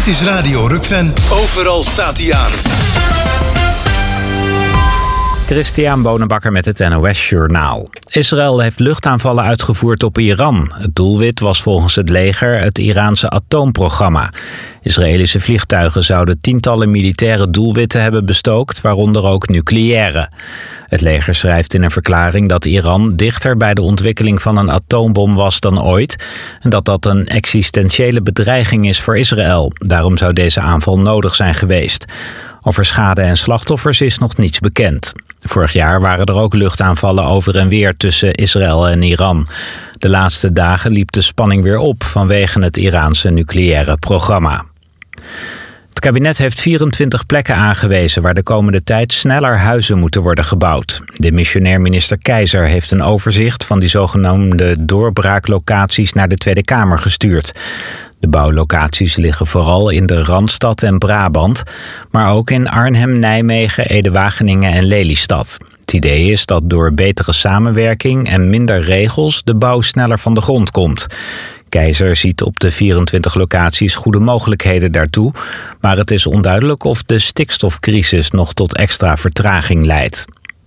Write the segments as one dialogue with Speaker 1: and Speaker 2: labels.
Speaker 1: Dit is Radio Rukven. Overal staat hij aan.
Speaker 2: Christian Bonenbakker met het NOS Journaal. Israël heeft luchtaanvallen uitgevoerd op Iran. Het doelwit was volgens het leger het Iraanse atoomprogramma. Israëlische vliegtuigen zouden tientallen militaire doelwitten hebben bestookt, waaronder ook nucleaire. Het leger schrijft in een verklaring dat Iran dichter bij de ontwikkeling van een atoombom was dan ooit en dat dat een existentiële bedreiging is voor Israël. Daarom zou deze aanval nodig zijn geweest. Over schade en slachtoffers is nog niets bekend. Vorig jaar waren er ook luchtaanvallen over en weer tussen Israël en Iran. De laatste dagen liep de spanning weer op vanwege het Iraanse nucleaire programma. Het kabinet heeft 24 plekken aangewezen waar de komende tijd sneller huizen moeten worden gebouwd. Demissionair minister Keizer heeft een overzicht van die zogenoemde doorbraaklocaties naar de Tweede Kamer gestuurd. De bouwlocaties liggen vooral in de Randstad en Brabant, maar ook in Arnhem, Nijmegen, Ede-Wageningen en Lelystad. Het idee is dat door betere samenwerking en minder regels de bouw sneller van de grond komt. Keizer ziet op de 24 locaties goede mogelijkheden daartoe, maar het is onduidelijk of de stikstofcrisis nog tot extra vertraging leidt.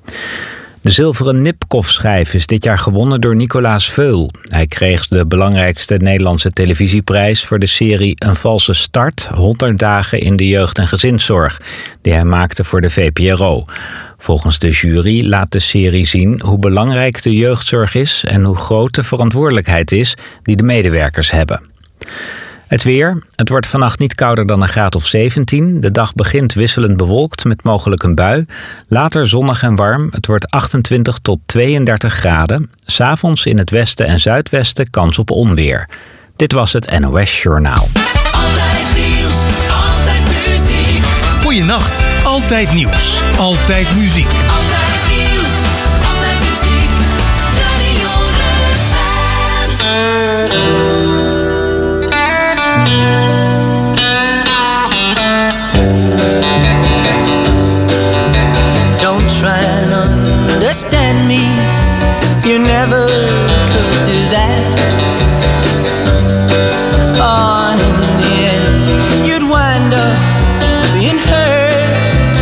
Speaker 2: De zilveren Nipkoff-schijf is dit jaar gewonnen door Nicolaas Veul. Hij kreeg de belangrijkste Nederlandse televisieprijs voor de serie Een valse start, 100 dagen in de jeugd- en gezinszorg, die hij maakte voor de VPRO. Volgens de jury laat de serie zien hoe belangrijk de jeugdzorg is en hoe groot de verantwoordelijkheid is die de medewerkers hebben. Het weer. Het wordt vannacht niet kouder dan een graad of 17. De dag begint wisselend bewolkt met mogelijk een bui. Later zonnig en warm. Het wordt 28 tot 32 graden. 'S Avonds in het westen en zuidwesten kans op onweer. Dit was het NOS Journaal.
Speaker 3: Altijd nieuws, altijd muziek.
Speaker 1: Goeienacht. Altijd nieuws. Altijd muziek.
Speaker 3: Altijd nieuws, altijd muziek. Radio Rukven.
Speaker 4: Don't try and understand me. You never could do that. On in the end, you'd wind up being hurt.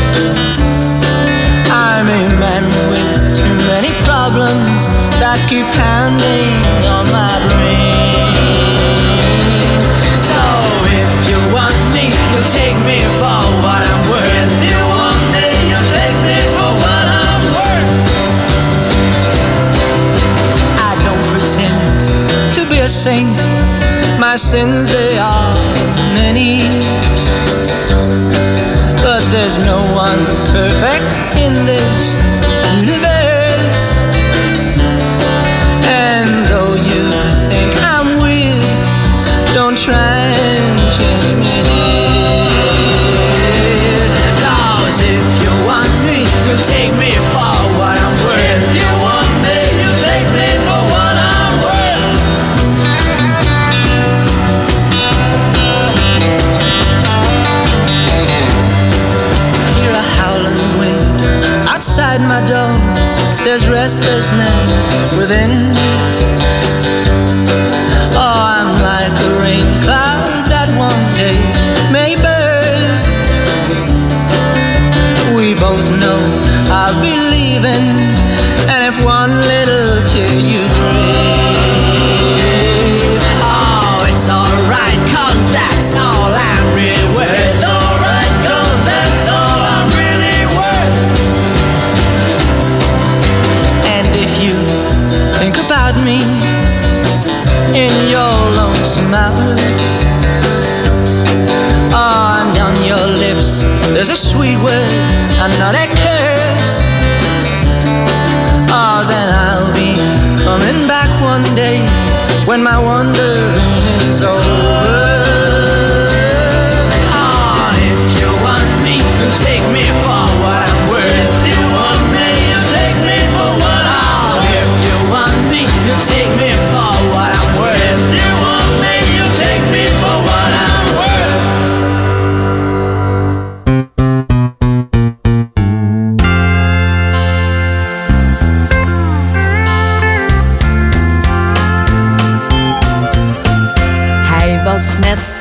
Speaker 4: I'm a man with too many problems that keep pounding on my brain. So if you want me, you'll take me for what I'm worth. You want me, you'll take me for what I'm worth. I don't pretend to be a saint. My sins, they are many. But there's no one perfect in this universe. And though you think I'm weird, don't try and change me, dear. 'Cause if you want me, you take me for what I'm worth. You want me, you take me for what I'm worth. Hear a howling wind outside my door. There's restlessness within. Oh, I'm like a rain cloud that one day may burst. We both know I'll be leaving, and if one little tear you break, oh, it's alright, 'cause that's all I'm really worth. It's alright, 'cause that's all I'm really worth. And if you think about me in your lonesome hours, and on your lips there's a sweet word and not a curse, oh, then I'll be coming back one day when my wandering is over. Oh, if you want me, you take me for what I'm worth. You want me, you take me for what I'm worth. If you want me, you take me for what I'm worth. You want me, you take me for what I'm worth.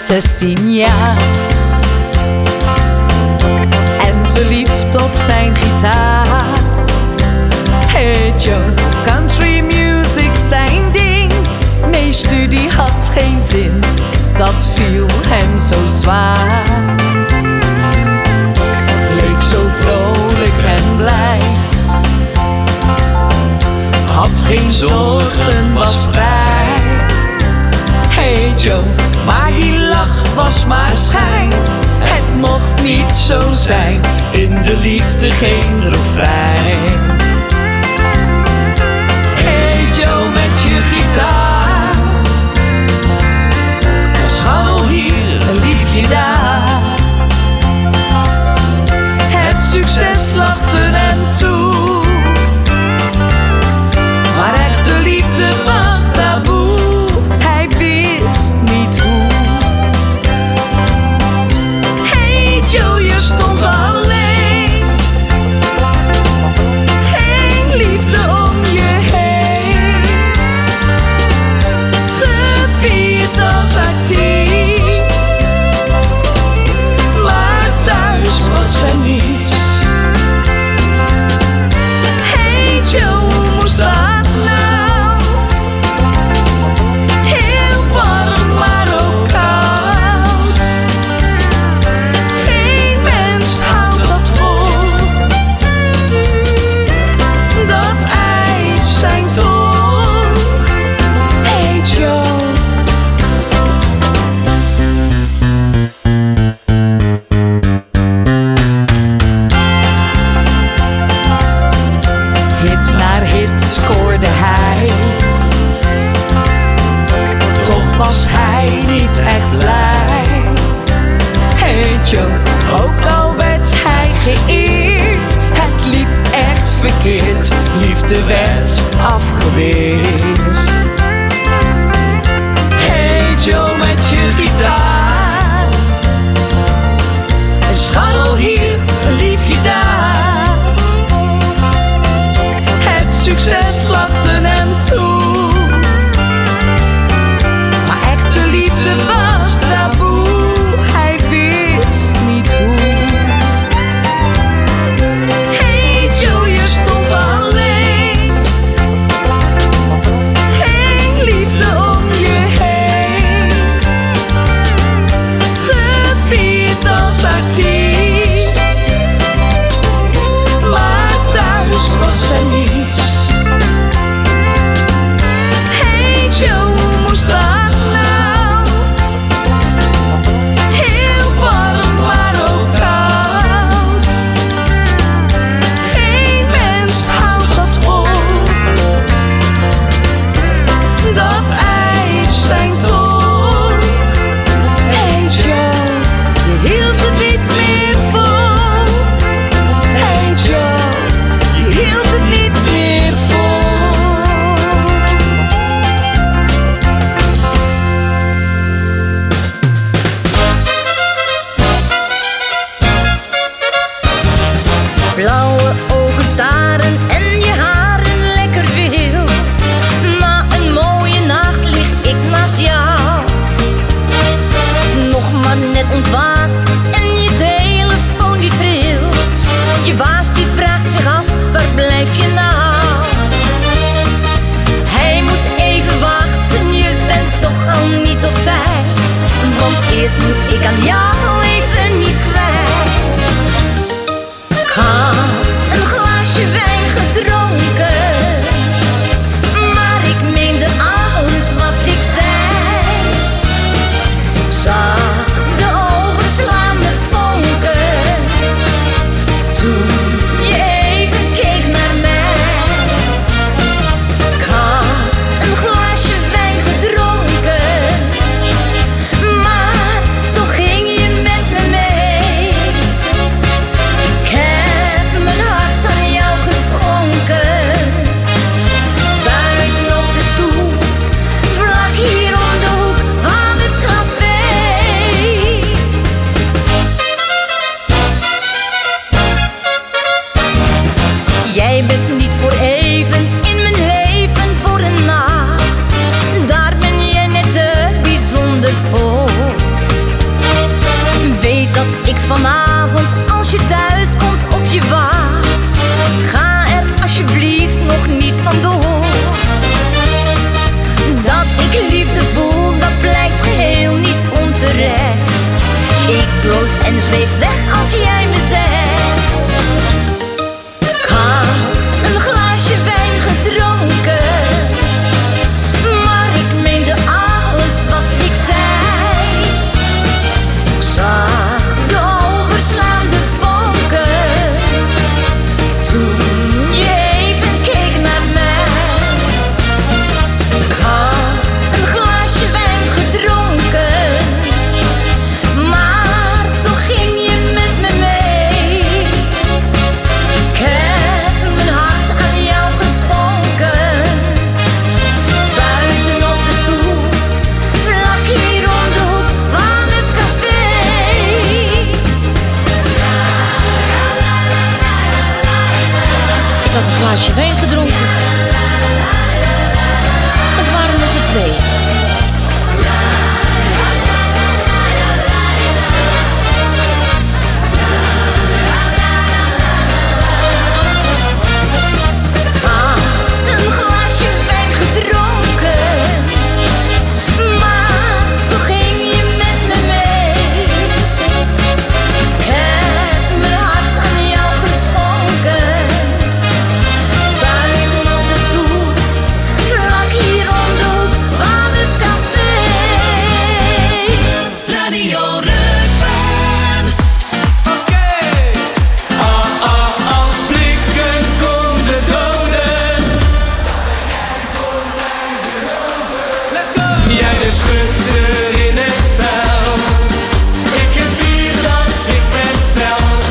Speaker 5: 16 jaar. En verliefd op zijn gitaar. Hey Joe, country music zijn ding. Nee, studie had geen zin, dat viel hem zo zwaar. Leek zo vrolijk en blij, had geen zorgen, was vrij. Hey Joe, maar die lach was maar schijn. Het mocht niet zo zijn, in de liefde geen refrein. Hey Joe met je gitaar, een scharrel hier, een liefje daar. Het succes lachte hem toe, maar echte liefde was taboe. Hij wist niet hoe. Hey Joe, je stond alleen, geen liefde om je heen. Gevierd als artiest, maar thuis was er niets. Hey Joe, hoe moest dat nou? Heel warm, maar ook koud. Geen mens houdt dat vol, dat ijs zijn tol. Hey Joe. Hit naar hit scoorde hij, toch was hij niet echt blij. Hey Joe, ook al werd hij geëerd, het liep echt verkeerd, liefde werd afgeweerd. Hey Joe met je gitaar, een scharrel hier, een liefje daar. Het succes lachte hem toe, maar echte liefde was taboe. Hij wist niet hoe. Hey Joe, je stond alleen, geen liefde om je heen. Gevierd als artiest, maar thuis was er niets. Hey Joe, hoe moest dat nou? Heel warm, maar ook koud. Geen mens houdt dat vol, dat ijs zijn tol. Hey Joe, je hield het niet meer vol. Hey Joe, je hield het niet meer vol.
Speaker 6: Blauwe ogen staren en je haren lekker wild. Na een mooie nacht lig ik naast jou. Nog maar net ontwaakt en je telefoon die trilt. Je baas die vraagt zich af, waar blijf je nou? Hij moet even wachten, je bent toch al niet op tijd. Want eerst moet ik aan jou even niet kwijt. Ik had een glaasje wijn gedronken, maar ik meende alles wat ik zei. Ik zag de overslaande vonken, toen je even keek naar mij. Ik had een glaasje wijn gedronken, maar toch ging je met Ik bloos en zweef weg als jij me zegt. Ik had een glaasje wijn gedronken, maar ik meende alles wat ik zei. Ik zag de overslaande vonken toen je even keek naar mij. Ik had een glaasje wijn gedronken, maar toch ging je met me mee. Ik heb mijn hart aan jou geschonken, buiten op de stoel, vlak hier om de hoek van het café. Ik had een glaasje wijn gedronken. Of waren het er twee? Had een glaasje wijn gedronken, maar toch ging je met me mee. Ik heb mijn hart aan jou geschonken, buiten op de stoel, vlak hier om de hoek van het café.
Speaker 3: Radio Rukven.
Speaker 5: Als blikken konden doden. Let's go! Jij de schutter in het veld. Ik het dier dat zich verstelt.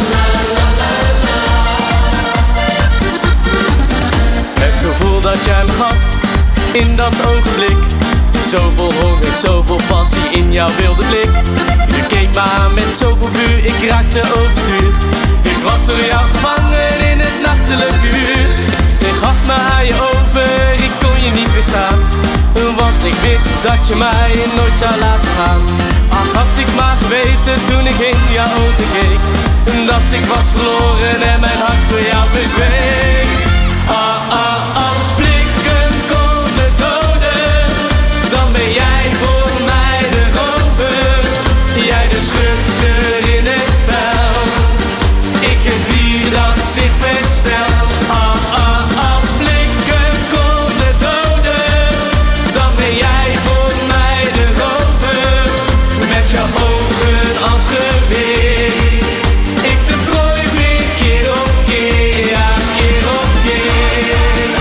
Speaker 5: Het gevoel dat jij me gaf in dat ogenblik. Zoveel honger, zoveel passie in jouw wilde blik. Je keek me aan met zoveel vuur, ik raakte overstuur. Ik was door jou gevangen in het nachtelijke uur. Je gaf me aan je over, ik kon je niet weerstaan. Want ik wist dat je mij nooit zou laten gaan. Ach, had ik maar geweten toen ik in jouw ogen keek, dat ik was verloren en mijn hart voor jou bezweek. Als blikken konden doden, dan ben jij voor mij de rover. Jij de schutter in het veld, ik het dier dat zich verstelt. Als blikken konden doden, dan ben jij voor mij de rover. Met jouw ogen als geweer, ik de prooi weer keer op keer, ja, keer op keer.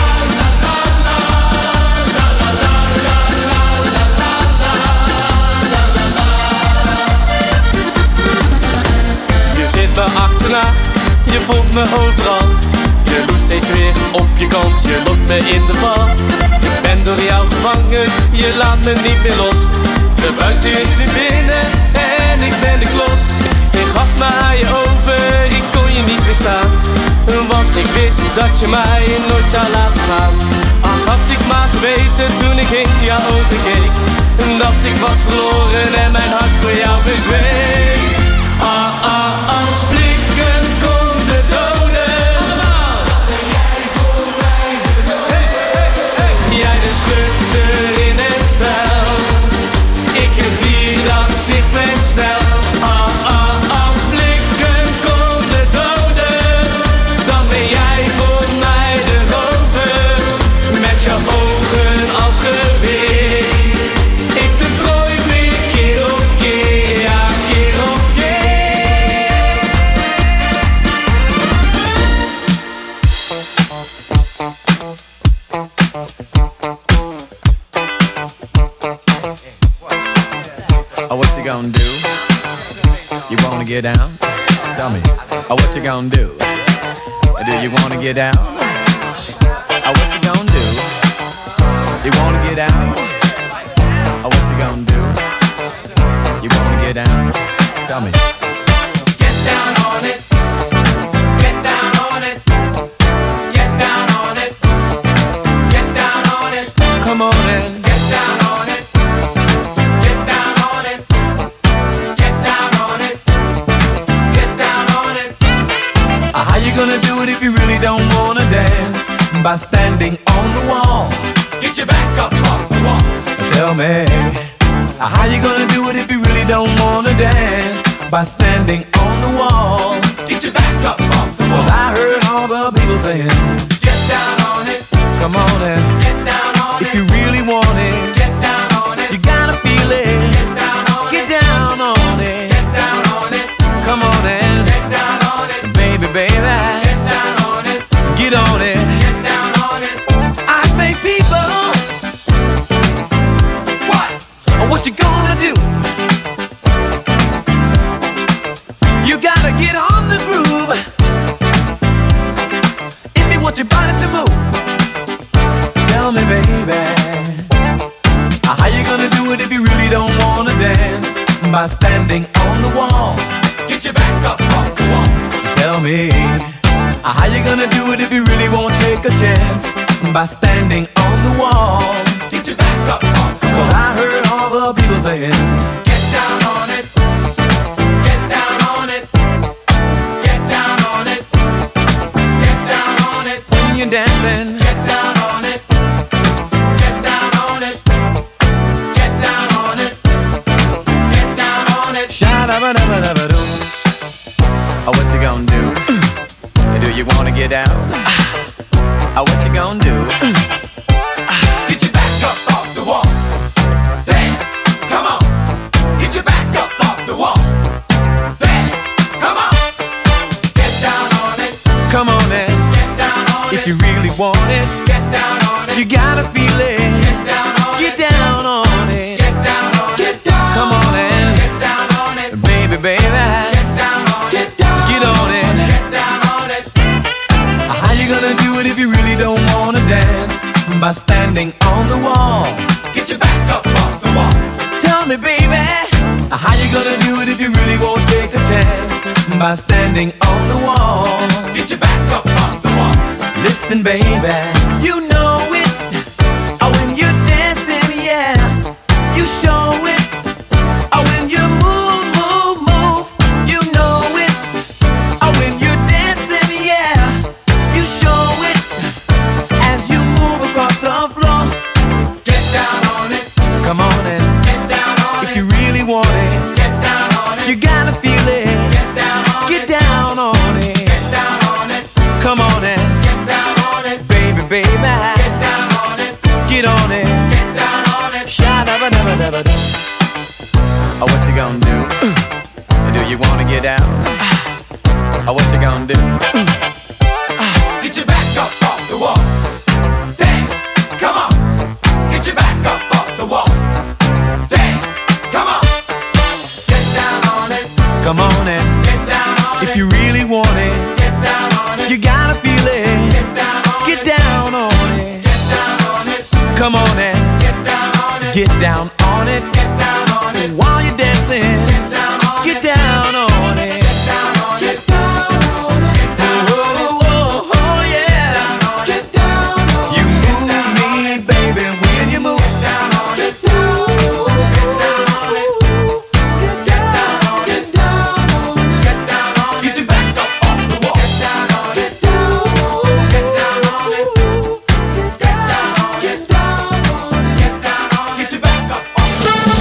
Speaker 5: Je zit me achterna, je volgt me overal. Je loest steeds weer op je kans, je lokt me in de val. Ik ben door jou gevangen, je laat me niet meer los. De buiten is nu binnen en ik ben de klos. Je gaf me aan je over, ik kon je niet weerstaan. Want ik wist dat je mij nooit zou laten gaan. Ach, had ik maar geweten toen ik in jouw ogen keek, dat ik was verloren en mijn hart voor jou bezweek. Als blikken konden doden, dan ben jij voor mij de rover. Jij de schutter in het veld, ik het dier dat zich verstelt. Als blikken konden doden, dan ben jij voor mij de rover. Met jouw ogen als geweer, ik de prooi weer keer op keer, ja, keer op keer.
Speaker 7: Oh, what you gonna do? You wanna get down? Tell me. Oh, what you gonna do? Do you wanna get down? Oh, what you gonna do? You wanna get down? Oh, what you gonna do? You wanna get down? Tell me.
Speaker 5: Get down on it. Get down on it. Get down on it. Get down on it. Come on and get down on it. Get down on it. Get down on it. Get down on it. How you gonna do it if you really don't wanna dance? By standing on the wall. Get your back up off the wall. Tell me, how you gonna do it if you really don't wanna dance?
Speaker 8: by standing on the wall.
Speaker 7: Get your back up off the wall.
Speaker 8: 'Cause I heard all the people saying,
Speaker 7: Get down on it.
Speaker 8: come on and
Speaker 7: Get down on
Speaker 8: if
Speaker 7: it.
Speaker 8: you really want it,
Speaker 7: Get down on it.
Speaker 8: you gotta feel it.
Speaker 7: Get down on it.
Speaker 8: Get down on it.
Speaker 7: Get down on it.
Speaker 8: Come on and
Speaker 7: Get down on it.
Speaker 8: baby, baby,
Speaker 7: Get down on it.
Speaker 8: get on it.
Speaker 7: Get down on it.
Speaker 8: I say people, what you gonna do? You gotta get on the groove if you want your body to move. Tell me, baby, how you gonna do it if you really don't wanna dance? By standing on the wall.
Speaker 7: Get your back up off the wall.
Speaker 8: Tell me, how you gonna do it if you really won't take a chance? By standing on the wall.
Speaker 7: Get your back up off the wall.
Speaker 8: 'Cause I heard all the people saying,
Speaker 7: Get down on it. Get down on it. Get down on it. Get down on it.
Speaker 8: when you're dancing,
Speaker 7: Get down on it. Get down on it. Get down on it. Get down on it.
Speaker 8: sha-da-ba-da-ba-da-ba-doo.
Speaker 7: Oh, what you gonna do? Do you wanna get down? Oh, what you gonna do? Get your back up off the wall. Dance, come on. Get your back up off the wall. Dance, come on. Get down on it.
Speaker 8: Come on and
Speaker 7: Get down on it.
Speaker 8: if you really want it,
Speaker 7: Get down on it.
Speaker 8: you gotta feel it.
Speaker 7: Get down on
Speaker 8: Get
Speaker 7: it.
Speaker 8: down on it.
Speaker 7: Get down on it. Get down.
Speaker 8: Come on and
Speaker 7: Get down on it.
Speaker 8: baby, baby,
Speaker 7: Get down on it. Get down.
Speaker 8: get on it.
Speaker 7: Get down on it.
Speaker 8: How you gonna do it if you really don't wanna dance? By standing on the wall.
Speaker 7: Get your back up off the wall.
Speaker 8: Tell me, baby, how you gonna do it if you really won't take a chance? By standing on the wall.
Speaker 7: Get your back up off the wall.
Speaker 8: Listen, baby, you know it. Oh, when you're dancing, yeah, you show it. Oh, when you move, move, move, you know it. Oh, when you're dancing, yeah, you show it. As you move across the floor,
Speaker 7: Get down on it.
Speaker 8: come on and
Speaker 7: Get down on
Speaker 8: if
Speaker 7: it.
Speaker 8: you really want it,
Speaker 7: Get down on it.
Speaker 8: you gotta feel it.
Speaker 7: Get down on
Speaker 8: Get
Speaker 7: it.
Speaker 8: down on it.
Speaker 7: Get down on it.
Speaker 8: Come on and
Speaker 7: Get down on it.
Speaker 8: baby, baby,
Speaker 7: Get down on it.
Speaker 8: get on it.
Speaker 7: Get down on it.
Speaker 8: Sha-da-ba-da-ba-da-ba-doo.
Speaker 7: Oh, what you gonna do? Do you wanna get down? Oh, what you gonna do? Get your back up off the wall. Dance, come on. Get your back up off the wall. Dance, come on. Get down on it.
Speaker 8: Come on and
Speaker 7: Get down on it.
Speaker 8: if you really want it,
Speaker 7: Get down on it.
Speaker 8: you gotta feel it.
Speaker 7: Get down on
Speaker 8: Get
Speaker 7: it.
Speaker 8: down on it.
Speaker 7: Get down on it.
Speaker 8: Come on and
Speaker 7: Get down on it.
Speaker 8: get down on it.
Speaker 7: Get down on it.
Speaker 8: While you're dancing,
Speaker 7: Get down on
Speaker 8: get
Speaker 7: it.
Speaker 8: down on it.
Speaker 7: Get down on it. Get down on it. Get down on it.
Speaker 8: Oh, oh, oh, yeah.
Speaker 7: Get down on it.
Speaker 8: You move me, baby, when you move.
Speaker 7: Get down on it. Get down on it. Get down on it.
Speaker 8: Get down.
Speaker 7: Get down on it. Get down on it. Get your back up off the wall. Get down on it. Get down on it. Get down on it. Get down on it. Get down on it. Get down on it. Get your back up off the wall.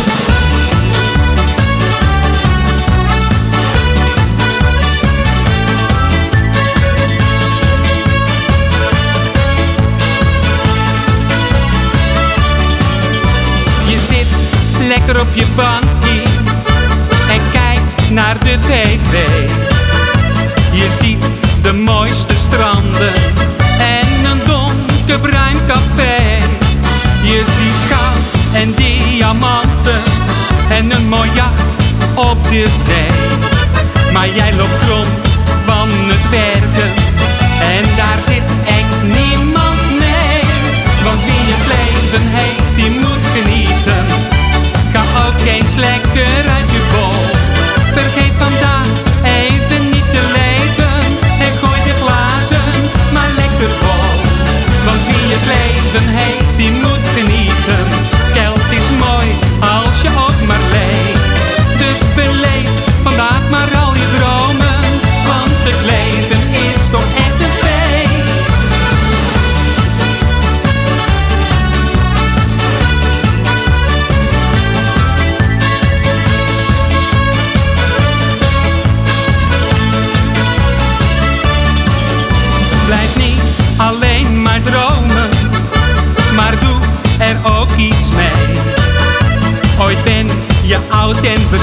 Speaker 9: Je zit lekker op je bankje en kijkt naar de tv. Je ziet de mooiste stranden en een donkerbruin café. Je ziet goud en diamanten en een mooi jacht op de zee. Maar jij loopt rond van het werken en daar zit echt niemand mee. Want wie het leven heeft, die moet genieten. Ga ook eens lekker uit je bol. Vergeet vandaag even niet te leven en gooi de glazen maar lekker vol. Want wie het leven heeft, die moet genieten. Geld is mooi als je ook maar leeft. Dus beleef vandaag maar al je dromen, want het leven is toch echt een feest.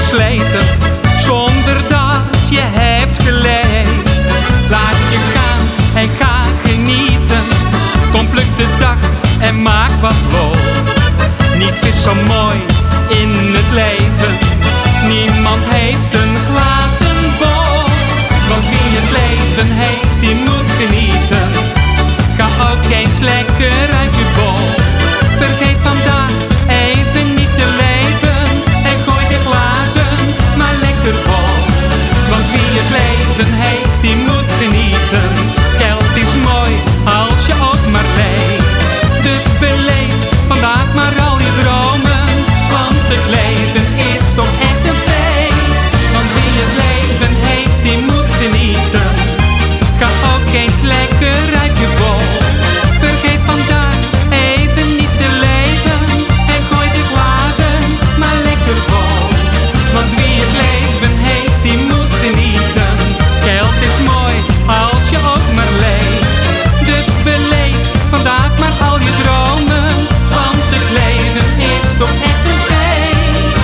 Speaker 9: versleten, zonder dat je hebt geleefd. Laat je gaan en ga genieten. Kom pluk de dag en maak wat lol. Niets is zo mooi in het leven. Niemand heeft een glazen bol. Want wie het leven heeft, die moet genieten. Ga ook eens lekker uit je bol. Vergeet vandaag even niet te leven. En gooi de glazen maar lekker vol. Want wie het leven heeft, die moet genieten. Geld is mooi als je ook maar leeft. Dus beleef vandaag maar al je dromen. Want het leven is toch echt een feest. Want wie het leven heeft, die moet genieten. Ga ook eens lekker uit je bol. Vergeet vandaag even niet te leven. En gooi de glazen maar lekker vol. Want wie het leven heeft, die moet genieten. Geld is mooi als je ook maar leeft. Dus beleef vandaag maar al je dromen. Want het leven is toch echt een feest.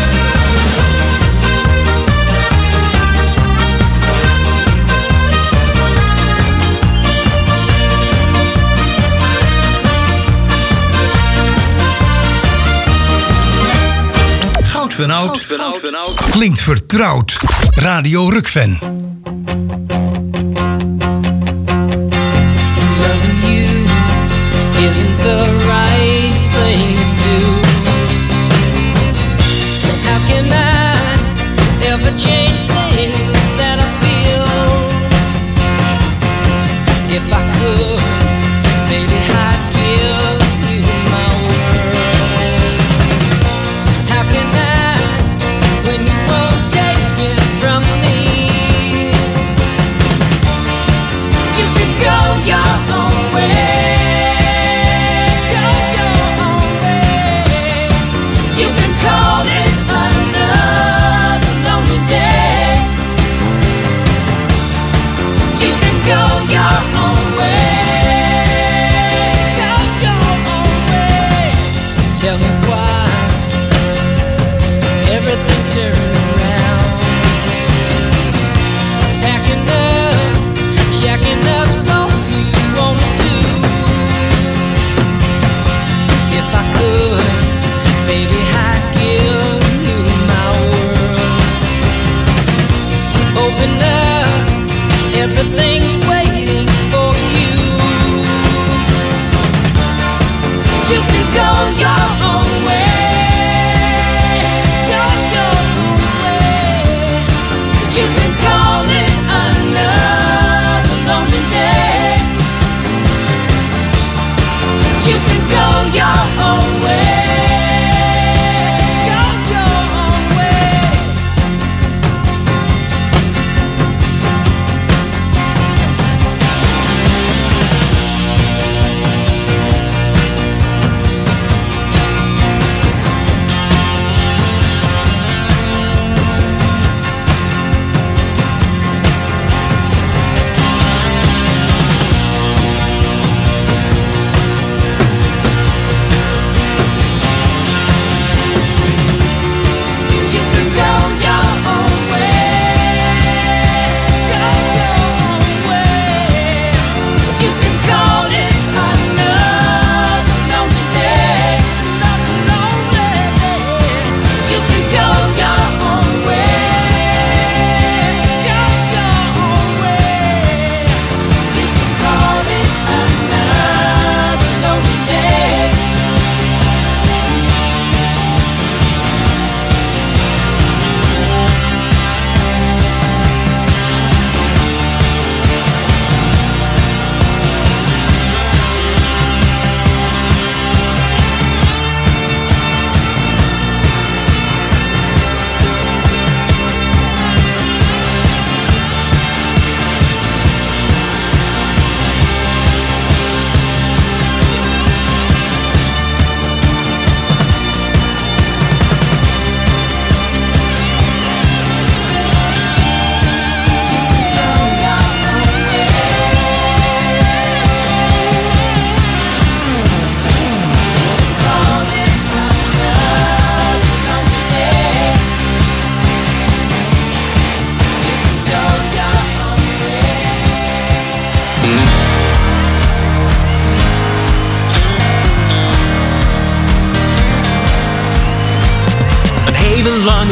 Speaker 1: Goud van Oud klinkt vertrouwd. Radio Rukven.
Speaker 4: Loving you isn't the right thing to do. And how can I ever change things that I feel? If I could, maybe I'd give you my world. How can I, when you won't take it from me? You can go your own way. Go your own way. You can call it another lonely day. You can go your own way. Go your own way. Tell me why everything turned around. Packing up, shacking up, so you wanna do. If I could, baby, I'd give you my world. Open up, everything's waiting for you. You can go your own way. Go your own way. You can call it another lonely day. You can go your own way. Go your own way.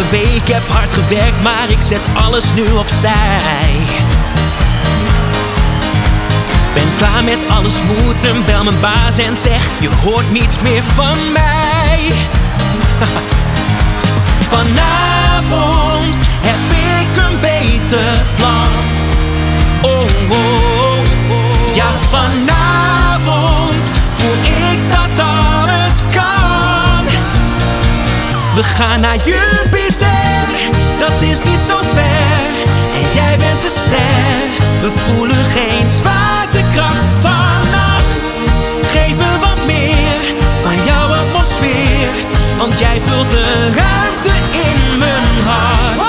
Speaker 10: hele week heb hard gewerkt, maar ik zet alles nu opzij. Ben klaar met alles moeten, bel mijn baas en zeg: je hoort niets meer van mij. Vanavond heb ik een beter plan. Oh, oh, oh. Ja, vanavond voel ik dat alles kan. We gaan naar Jupiter, dat is niet zo ver. En jij bent de ster, we voelen geen zwaartekracht vannacht. Geef me wat meer van jouw atmosfeer, want jij vult de ruimte in mijn hart.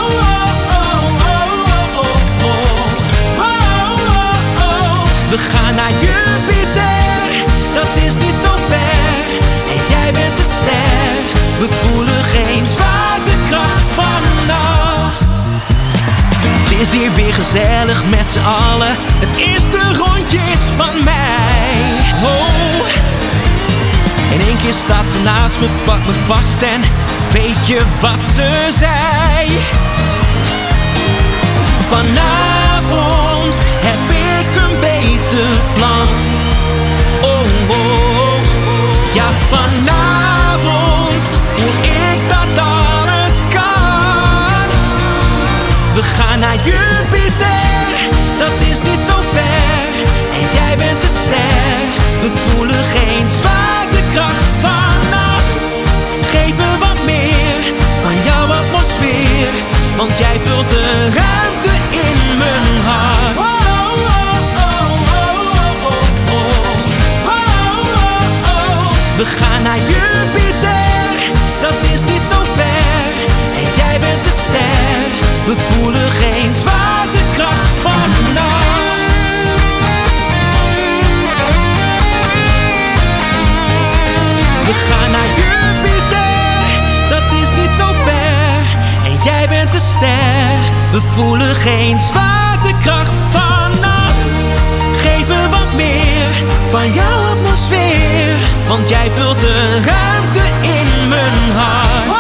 Speaker 10: We gaan naar Jupiter, dat is niet zo ver. En jij bent de ster, we voelen geen zwaartekracht vannacht. Het is hier weer gezellig met z'n allen, het eerste rondje is van mij. Oh. In één keer staat ze naast me, pakt me vast en weet je wat ze zei? Vanavond heb ik een beter plan. Oh, oh, oh. Ja, vanavond voel ik dat alles kan. We gaan naar Jupiter, dat is niet zo ver. En jij bent de ster, we voelen geen zwaartekracht vannacht. Geef me wat meer van jouw atmosfeer, want jij vult de ruimte in mijn hart. We gaan naar Jupiter, dat is niet zo ver. En jij bent de ster, we voelen geen zwaartekracht vannacht. We gaan naar Jupiter, dat is niet zo ver. En jij bent de ster, we voelen geen zwaartekracht vannacht. Geef me wat meer van jouw atmosfeer, want jij vult de ruimte in mijn hart.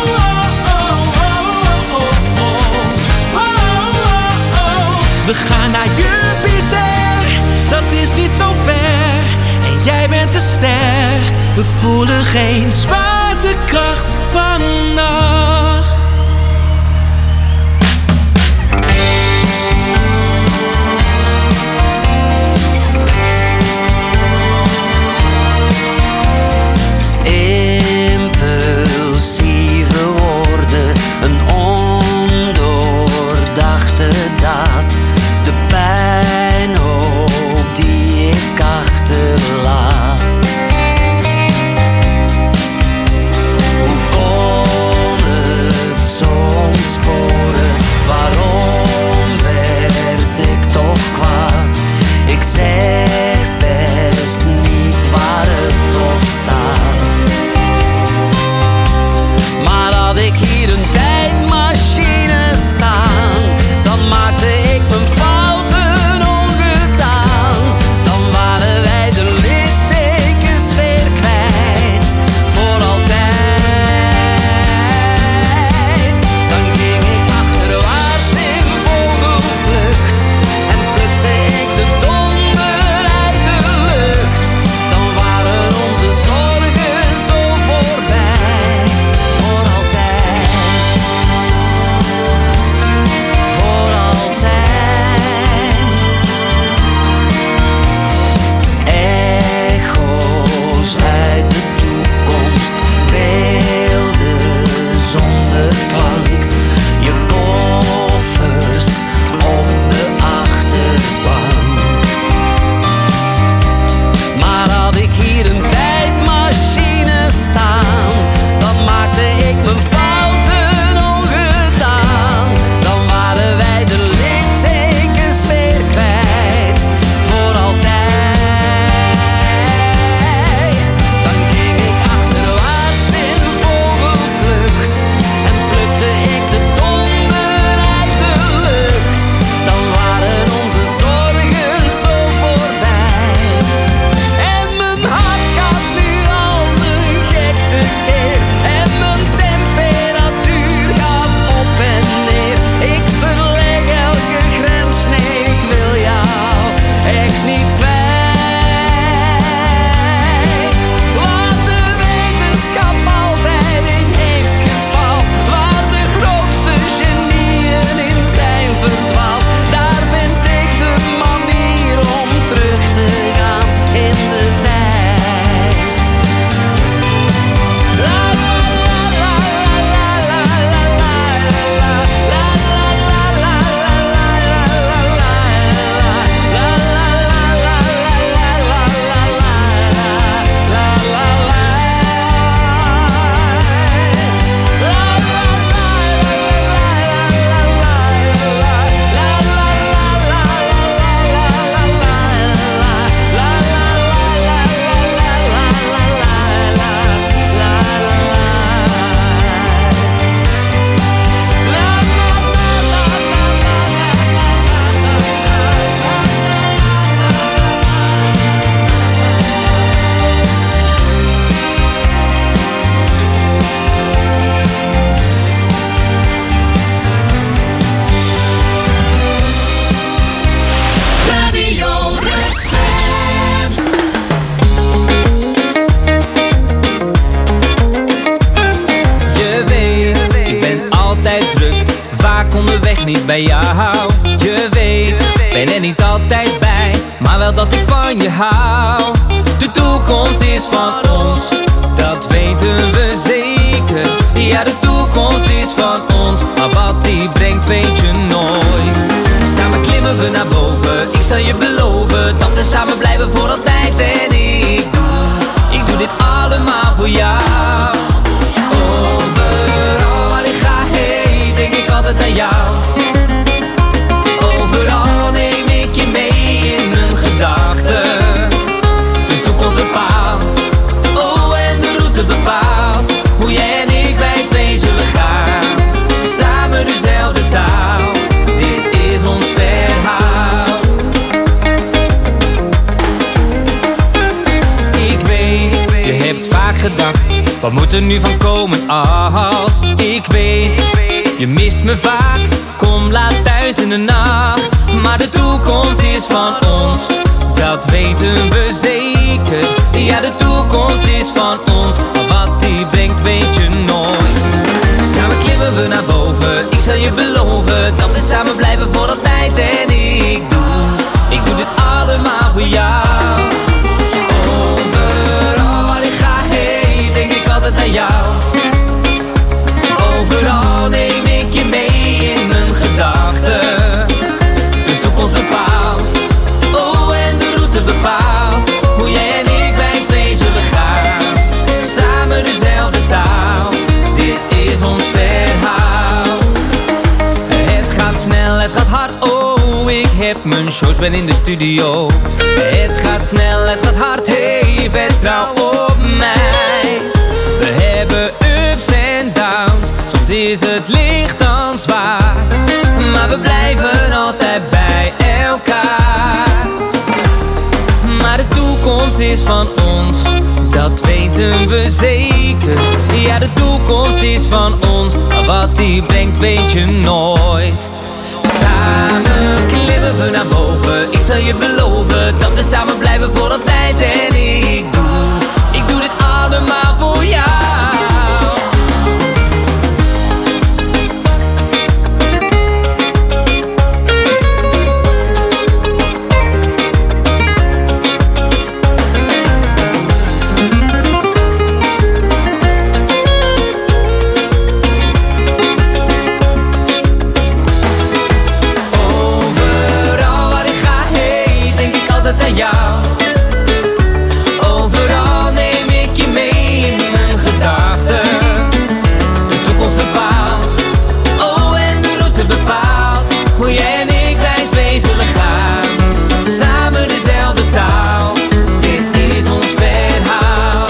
Speaker 10: We gaan naar Jupiter, dat is niet zo ver. En jij bent de ster, we voelen geen zwaartekracht vannacht.
Speaker 11: Impulsieve woorden, een ondoordachte daad. De pijnhoop die ik achterlaat. Hoe kon
Speaker 5: niet bij jou. Je weet, ben er niet altijd bij, maar wel dat ik van je hou. De toekomst is van ons, dat weten we zeker. Ja, de toekomst is van ons, maar wat die brengt weet je nooit. Samen klimmen we naar boven, ik zal je beloven dat we samen blijven voor altijd. En ik doe dit allemaal voor jou. Overal waar ik ga heen, denk ik altijd aan jou. Overal neem ik je mee in mijn gedachten. De toekomst bepaalt, oh en de route bepaalt, hoe jij en ik bij twee zullen gaan. Samen dezelfde taal, dit is ons verhaal. Ik weet, je hebt vaak gedacht, wat moet er nu van komen als ik weet, je mist me vaak, kom laat thuis in de nacht. Maar de toekomst is van ons, dat weten we zeker. Ja, de toekomst is van ons, maar wat die brengt weet je nooit. Samen klimmen we naar boven, ik zal je beloven dat we samen blijven voor altijd. En ik doe dit allemaal voor jou. Overal waar ik ga heen, denk ik altijd aan jou. Overal neem ik je mee in mijn gedachten. De toekomst bepaalt, oh en de route bepaalt, hoe jij en ik bij twee zullen gaan. Samen dezelfde taal, dit is ons verhaal. Het gaat snel, het gaat hard, oh ik heb mijn shows, ben in de studio. Het gaat snel, het gaat hard, hey vertrouw op mij. We hebben ups en downs, soms is het licht dan zwaar, maar we blijven altijd bij elkaar. Maar de toekomst is van ons, dat weten we zeker. Ja, de toekomst is van ons, maar wat die brengt weet je nooit. Samen klimmen we naar boven, ik zal je beloven dat we samen blijven voor altijd. En ik doe dit allemaal voor jou. Overal neem ik je mee in mijn gedachten. De toekomst bepaalt, oh en de route bepaalt, hoe jij en ik bij twee zullen gaan. Samen dezelfde taal, dit is ons verhaal.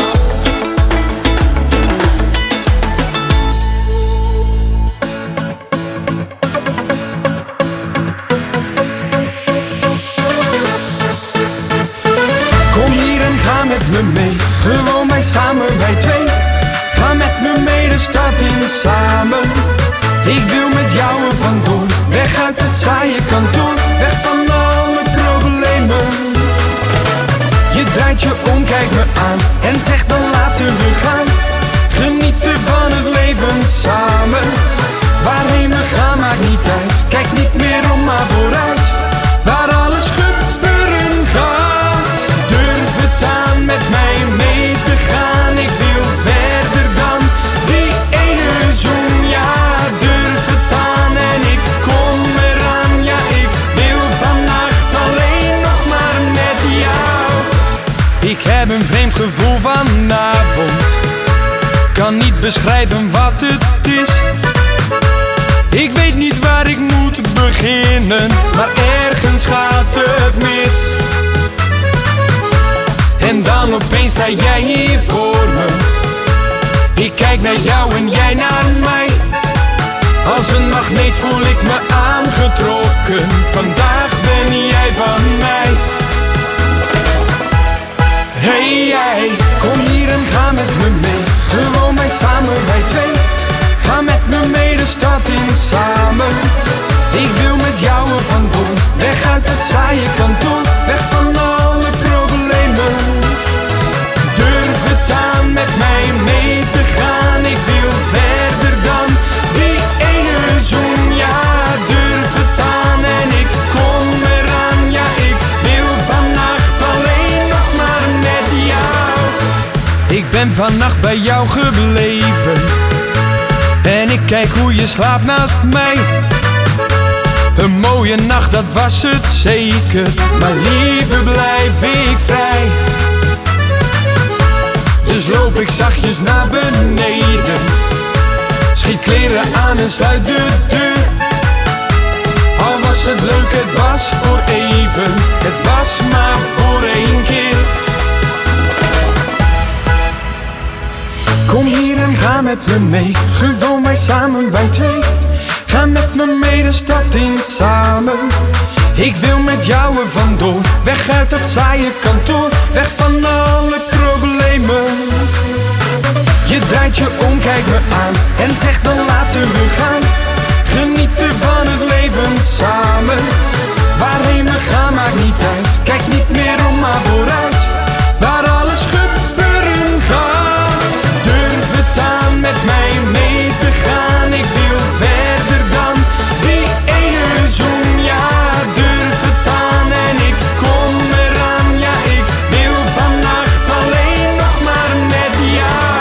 Speaker 12: Kom hier en ga met me mee, gewoon wij samen, wij twee. Ga met me mee de stad in samen. Ik wil met jou er vandoor, weg uit het saaie kantoor, weg van alle problemen. Je draait je om, kijkt me aan en zegt dan laten we gaan. Genieten van het leven samen. Waarheen we gaan maakt niet uit, kijk niet meer om maar vooruit. Waar alles gebeuren gaat, durf het aan met mij mee te gaan. Ik wil verder dan die ene zoen, ja durf het aan en ik kom eraan. Ja, ik wil vannacht alleen nog maar met jou. Ik heb een vreemd gevoel vanavond, kan niet beschrijven wat het is. Ik weet niet waar ik moet beginnen, maar ergens gaat het mis. En dan opeens sta jij hier voor me. Ik kijk naar jou en jij naar mij. Als een magneet voel ik me aangetrokken. Vandaag ben jij van mij. Hey jij, kom hier en ga met me mee. Gewoon wij samen, wij twee. Ga met me mee de stad in samen. Ik wil met jou er vandoor, weg uit het saaie kantoor, weg van alle problemen. Durf het aan met mij mee te gaan. Ik wil verder dan die ene zoen, ja durf ben vannacht bij jou gebleven en ik kijk hoe je slaapt naast mij. Een mooie nacht, dat was het zeker, maar liever blijf ik vrij. Dus loop ik zachtjes naar beneden, schiet kleren aan en sluit de deur. Al was het leuk, het was voor even, het was maar voor één keer. Kom hier en ga met me mee, gewoon wij samen, wij twee. Ga met me mee de stad in samen. Ik wil met jou er vandoor, weg uit dat saaie kantoor, weg van alle problemen. Je draait je om, kijkt me aan en zegt dan laten we gaan. Genieten van het leven samen. Waarheen we gaan maakt niet uit, kijk niet meer om maar vooruit. Waar alles gebeuren gaat. Durf het aan met mij mee te gaan. Ik wil verder dan die ene zoen. Ja, durf het aan en ik kom eraan. Ja, ik wil vannacht alleen nog maar met jou.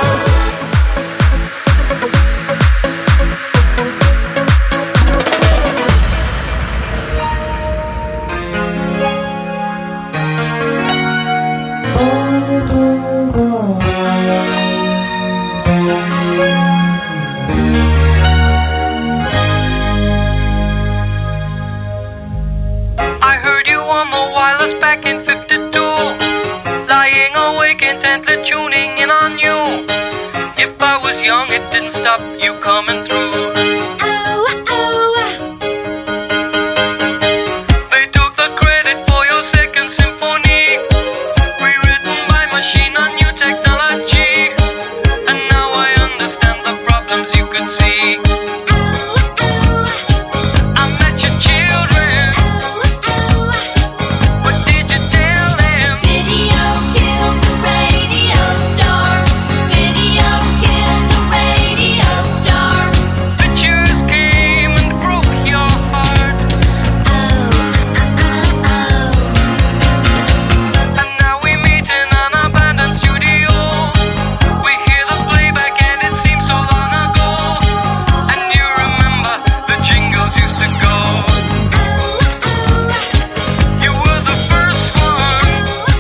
Speaker 13: I heard you on the wireless back in 52, lying awake intently tuning in on you. If I was young, it didn't stop you coming through. They took the credit for your second symphony, rewritten by machine on new technology. And now I understand the problems you could see. I met your children. What did you tell them?
Speaker 6: Video killed the radio star. Video killed the radio star.
Speaker 13: Pictures came and broke your heart. And now we meet in an abandoned studio. We hear the playback and it seems so long ago. And you remember the jingles used to go. You were the first one.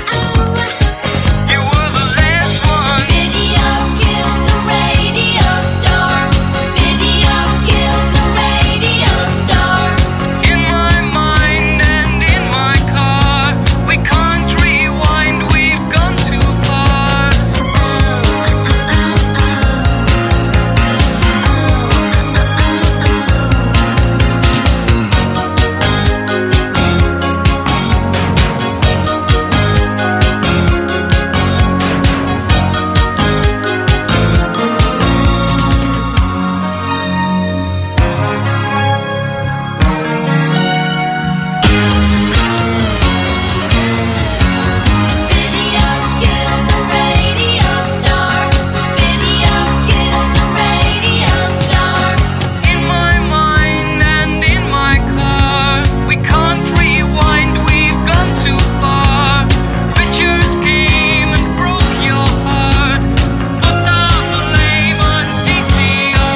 Speaker 13: You were the last one.
Speaker 6: Video killed the radio star. Video killed the radio star.
Speaker 13: In my mind and in my car, we can't rewind, we've gone too far.
Speaker 6: Video killed the radio star. Video killed the radio star.
Speaker 13: In my mind and in my car, we can't rewind, we've gone too far. Pictures came and broke your heart. Put the blame on VCR.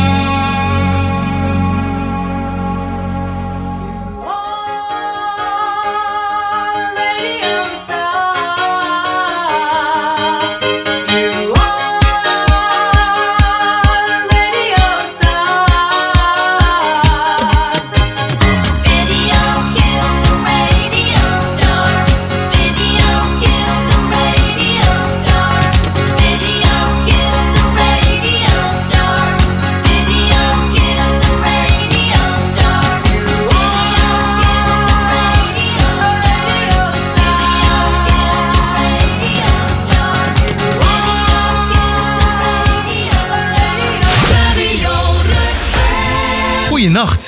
Speaker 6: Video killed the radio star. Video killed the radio star. Video killed the radio star. Video killed the radio star. Video killed the radio star. Video killed the radio star.
Speaker 1: Goeienacht.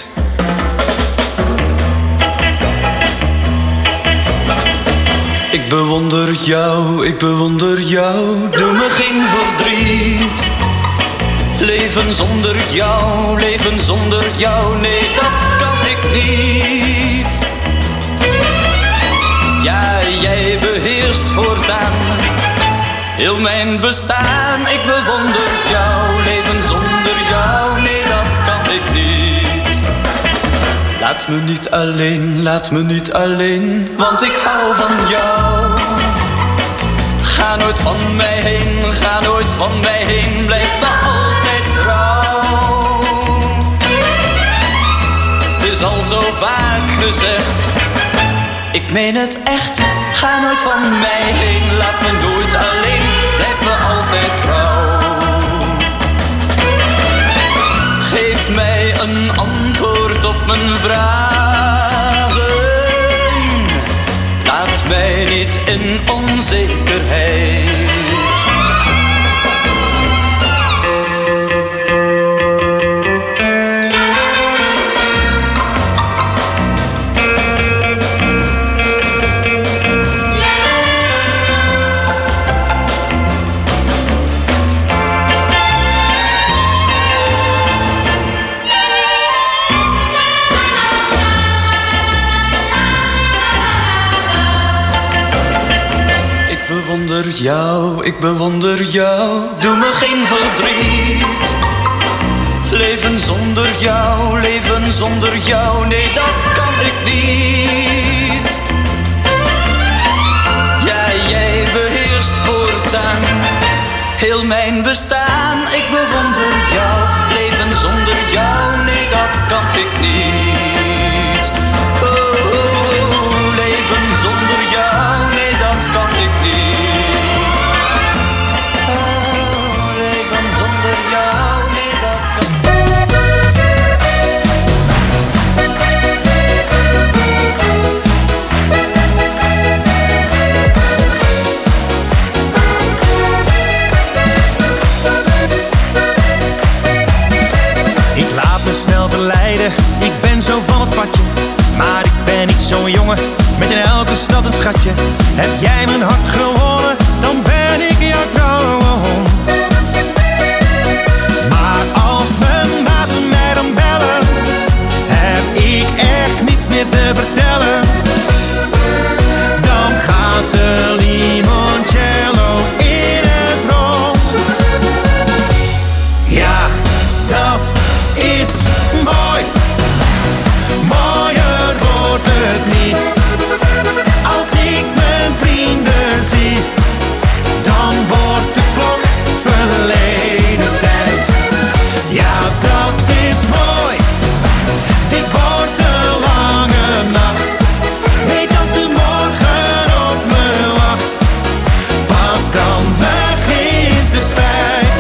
Speaker 10: Ik bewonder jou, doe me geen verdriet. Leven zonder jou, nee dat kan ik niet. Ja, jij beheerst voortaan
Speaker 14: Heel mijn bestaan, ik bewonder jou. Leven zonder jou, nee dat kan ik niet. Laat me niet alleen, laat me niet alleen, want ik hou van jou. Ga nooit van mij heen, ga nooit van mij heen, blijf me altijd trouw. Het is al zo vaak gezegd, ik meen het echt, ga nooit van mij heen, laat me nooit alleen, blijf me altijd trouw. Geef mij een antwoord op mijn vragen, laat mij niet in onzekerheid. Ik bewonder jou, doe me geen verdriet. Leven zonder jou, nee dat kan ik niet. Ja, jij beheerst voortaan heel mijn bestaan. Ik bewonder jou, leven zonder jou, nee dat kan ik niet. Oh, leven zonder jou, nee dat kan ik niet.
Speaker 15: Ik ben zo van het padje, maar ik ben niet zo'n jongen met in elke stad een schatje. Heb jij mijn hart gewonnen, dan ben ik jouw trouwe hond. Maar als mijn maten mij dan bellen, heb ik echt niets meer te vertellen. Dan gaat de limoncello in het rond. Ja, dat is mooi. Mooier wordt het niet. Als ik mijn vrienden zie, dan wordt de klok verleden tijd. Ja, dat is mooi. Dit wordt een lange nacht. Weet dat de morgen op me wacht. Pas dan begint de spijt.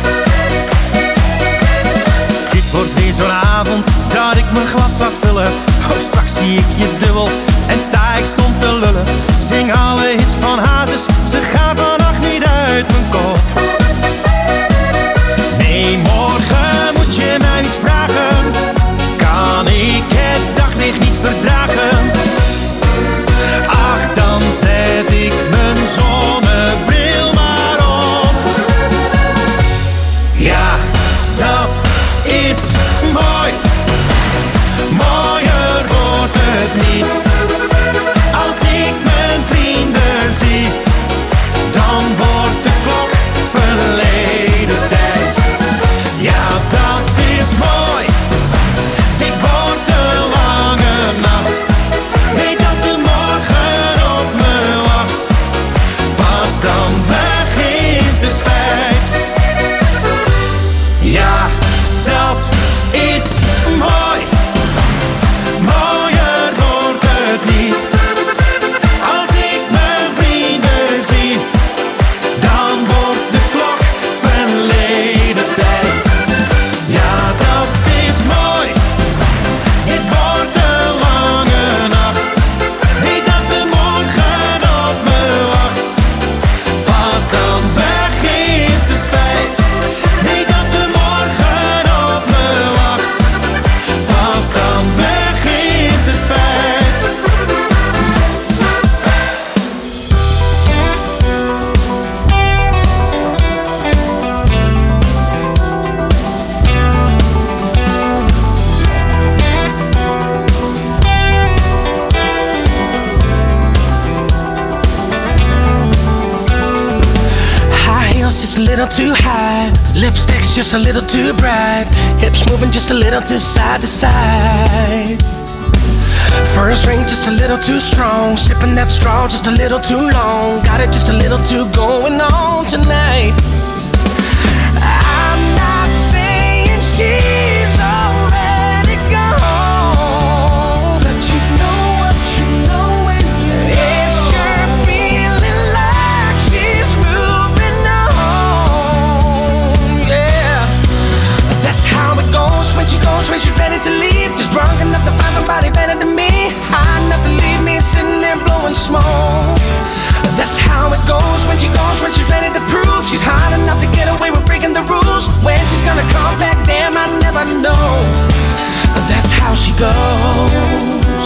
Speaker 15: Dit wordt weer zo'n avond dat ik mijn glas laat vullen. Oh, straks zie ik je dubbel en sta ik stom te lullen. Zing alle hits van Hazes, ze gaan vannacht niet uit mijn kop. Nee, morgen moet je mij iets vragen. Kan ik het daglicht niet verdragen? Ach, dan zet ik mijn zonnebril maar op. Ja, dat is mooi. Mooier wordt het niet.
Speaker 16: a little too high. Lipstick's just a little too bright. Hips moving just a little too side to side. First ring just a little too strong. Sipping that straw just a little too long. Got it just a little too going on tonight. I'm not saying she's already gone, but you know what you know when it's sure feeling like she's moving on. Yeah, that's how it goes when she goes, when she's ready to leave. Just drunk enough to find somebody better than me. High enough to leave me sitting there blowing smoke. That's how it goes when she goes, when she's ready to prove she's hot enough to get away with breaking the rules. When she's gonna come back, damn, I never know. That's how she goes.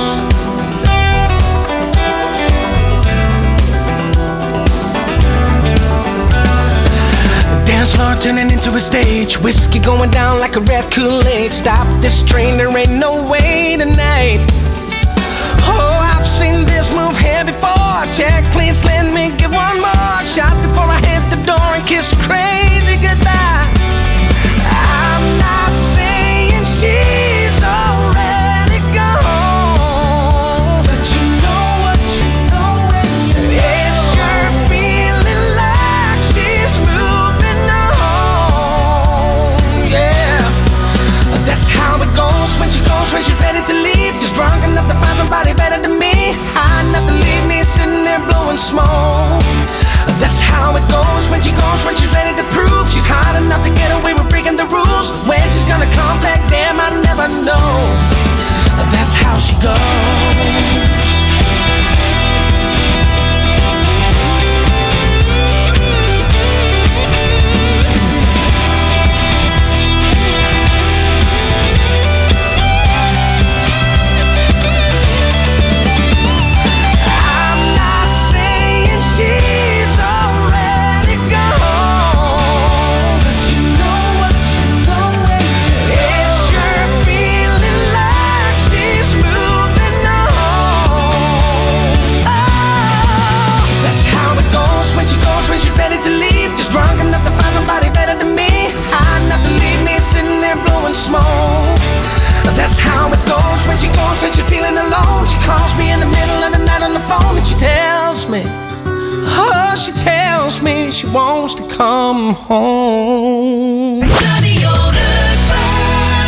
Speaker 16: Dance floor turning into a stage. Whiskey going down like a red Kool-Aid. Stop this train, there ain't no way tonight. Oh, I've seen this move here before. Check, please let me get one more shot before I hit the door and kiss crazy goodbye. I'm not saying she's already gone, but you know what you know when it's sure feeling like she's moving on. Yeah, that's how it goes when she goes, when she's ready to leave. Just drunk enough to find somebody better than me. High enough to leave me sitting there blowing smoke. That's how it goes when she goes, when she's ready to prove she's hot enough to get away with breaking the rules. When she's gonna come back, damn, I never know. That's how she goes. Drunk enough to find somebody better than me. High enough to leave me sitting there blowing smoke. That's how it goes when she goes, when she's feeling alone. She calls me in the middle of the night on the phone and she tells me, oh, she tells me she wants to come home.
Speaker 3: Radio Rukven.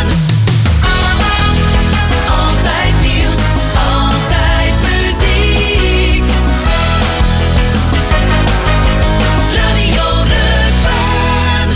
Speaker 3: Altijd nieuws, altijd muziek. Radio Rukven.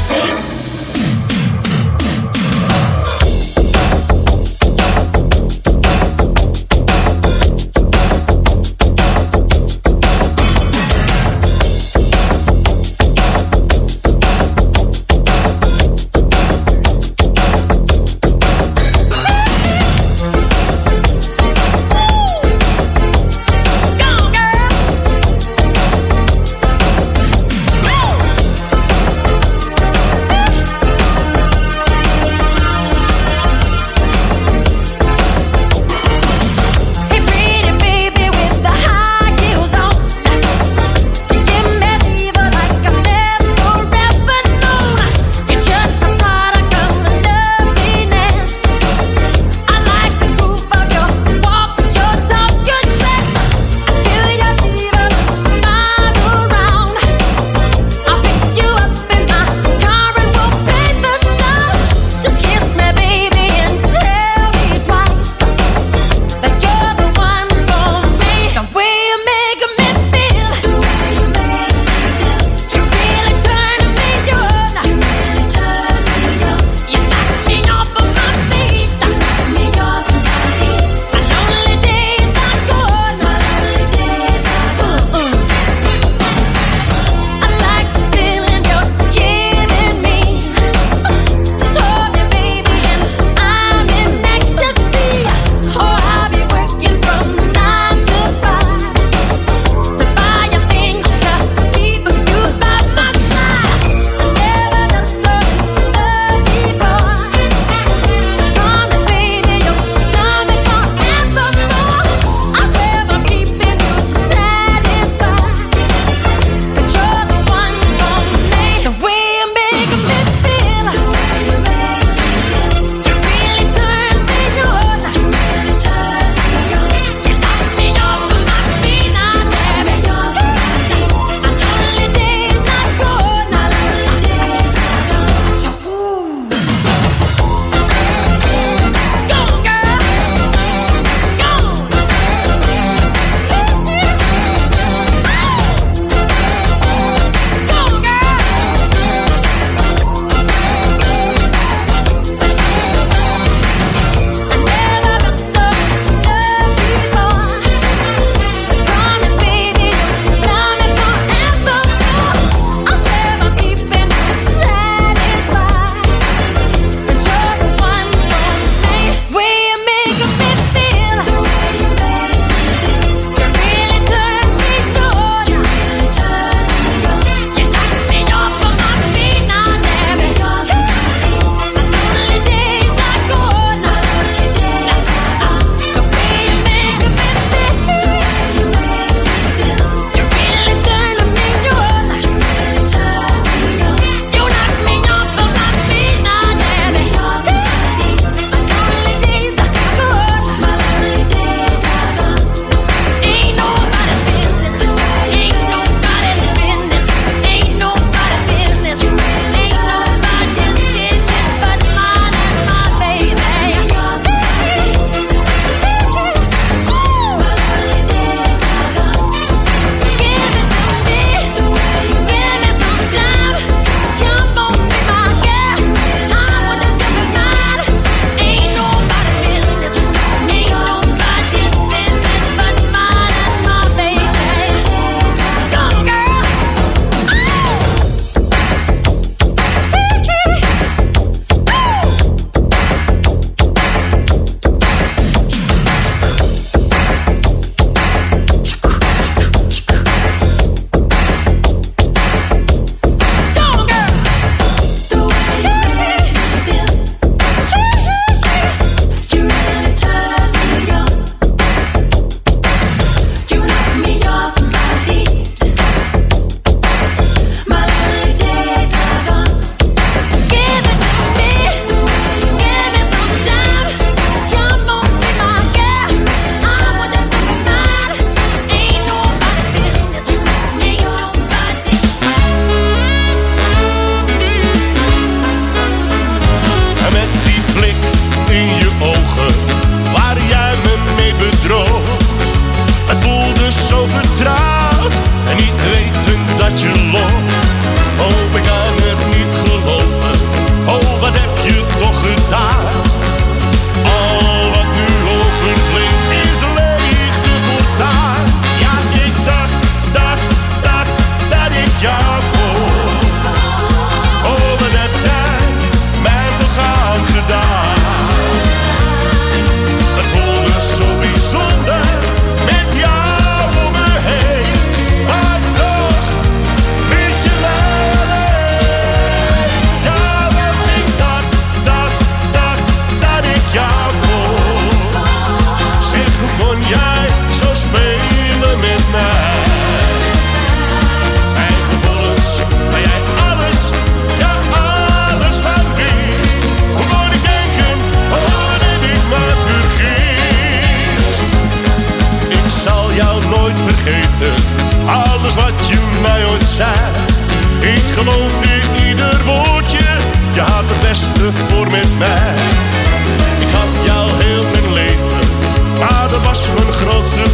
Speaker 17: geloofde ieder woordje, je had het beste voor met mij. Ik gaf jou heel mijn leven, maar dat was mijn grootste